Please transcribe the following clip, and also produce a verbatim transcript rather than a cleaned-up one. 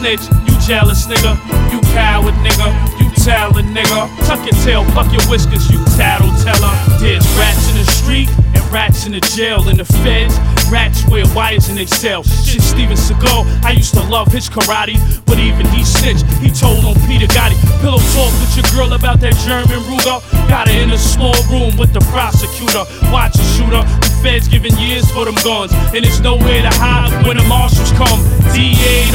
snitch, you jealous nigga, you coward nigga, you tell a nigga. Tuck your tail, pluck your whiskers, you tattleteller. There's rats in the street and rats in the jail. In the feds, rats wear wires in they cell. Shit, Steven Seagal, I used to love his karate, but even he snitched. He told on Peter Gotti, pillow talk with your girl about that German Ruger. Got her in a small room with the prosecutor. Watch a shooter, the feds giving years for them guns, and there's nowhere to hide when the marshals come. D A